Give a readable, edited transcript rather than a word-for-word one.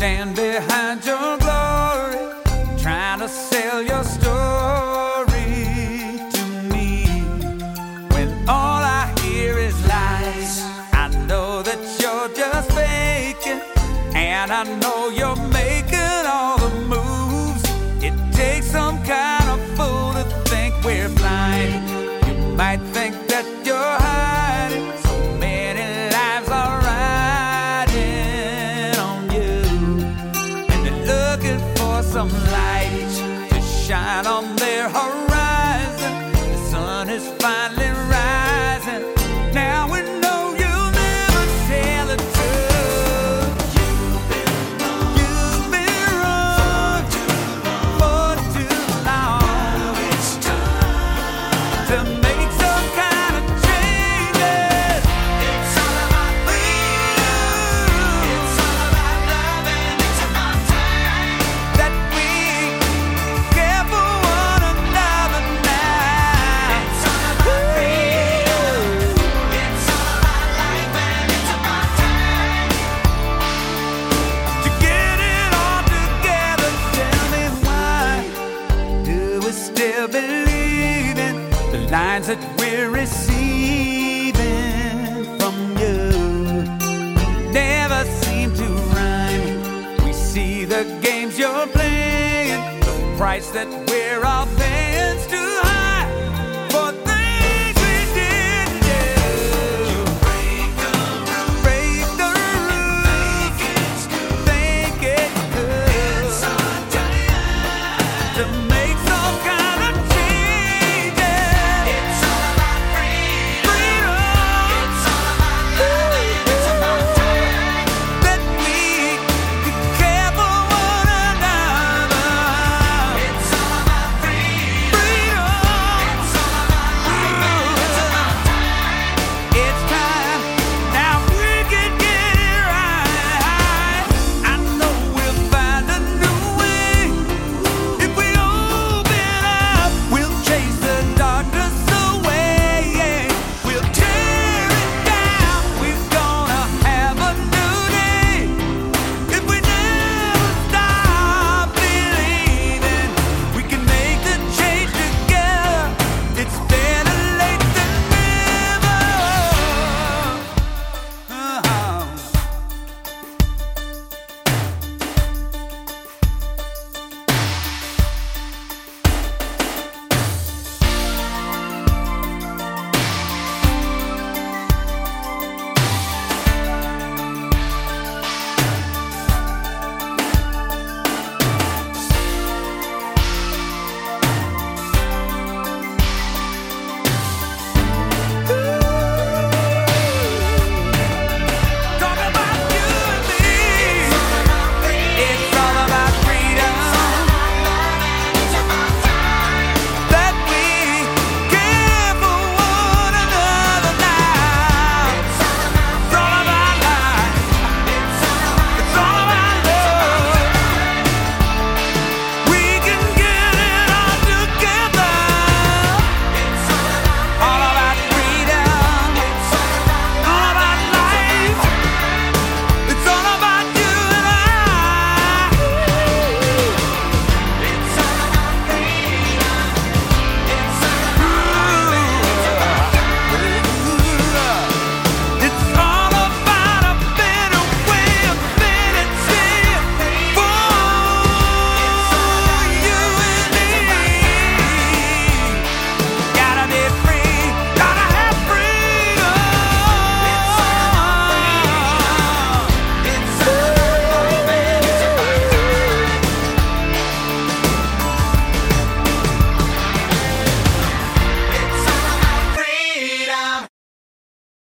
stand behind your glory, trying to sell your story to me, when all I hear is lies. I know that you're just faking, and I know you're making all the moves. It takes some kind of fool to think we're blind. You might think that you're hiding, so many lives are riding on you, and they're looking for some light to shine on their horizon. The sun is finally rising. Now we know you'll never tell the truth. You've been wrong for too long. Now it's time to make some kind of changes. It's all about freedom. It's all about love, and it's about time that we care for one another now. It's all about freedom. It's all about life, and it's about time to get it all together. Tell me, why do we still believe in the lines that we're receiving from you? Never seem to rhyme. We see the games you're playing, the price that